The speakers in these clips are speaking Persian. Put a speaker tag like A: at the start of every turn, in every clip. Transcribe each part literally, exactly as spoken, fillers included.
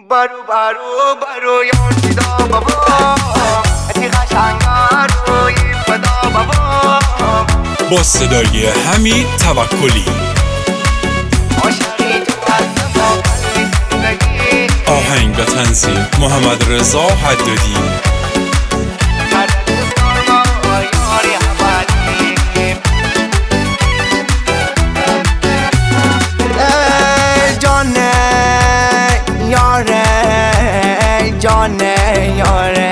A: برو برو برو یار فدا بابا تی قشنگا روی فدا بابا
B: با صدای حمید توکلی
A: عاشقی تو از ما قلبی زندگی
B: آهنگ و تنظیم محمد رضا حدادی
A: هر دوستان ما یاری حبادی ای جانه یاره جانه یاره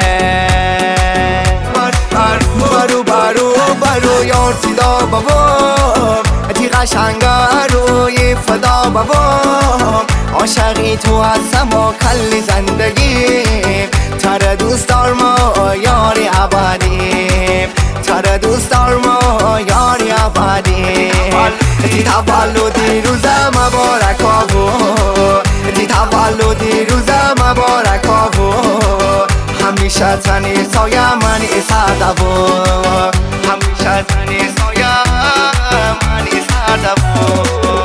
A: برو برو برو یار فدا بابا تی قشنگا روی فدا بابا عاشقی تو هستم و کل زندگی تر دوست دار ما یاری ابدی تر دوست دار ما یاری ابدی تی تولدی روز مبارک آبو تی تولدی روز مبارک آبو همیشه تنی سایه منی سردبو همیشه تنی سایه منی سردبو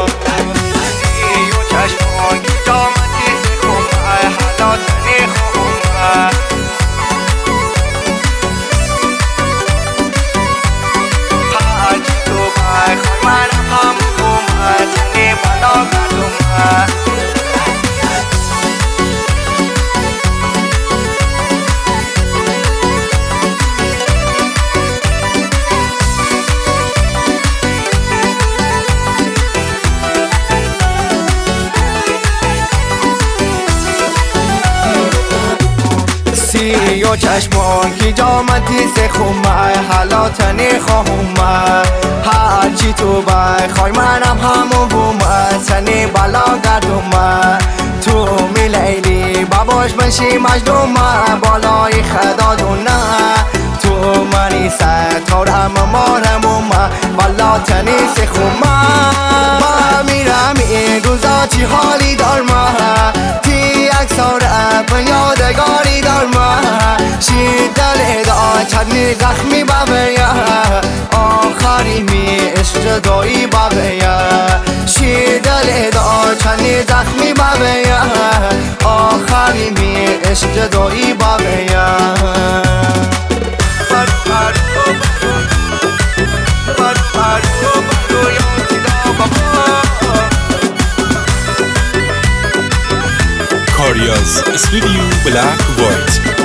A: یو چشمان کی جامتی سخومه حالا تنی خومه هرچی تو بخوای من هم خومه تنی بالا گردومه سی و چشمان کی جامتی سخومه حالا تنی خومه هرچی تو بخوای منم همون بومه تنی بالا گردومه تو می لیلی باباش بشی مجنومه بالای خدا دونه تو منی ستارم مارمومه والا تنی سخومه با میرم این روزا چی حالی دارمه تی اکساره به یادگاری دارمه شی دل دا چندی زخمی بابیا آخری می عشق دایی بابیا شی دل دا چندی زخمی بابیا آخری می عشق دایی بابیا
B: کاریاز استودیو بلک وایت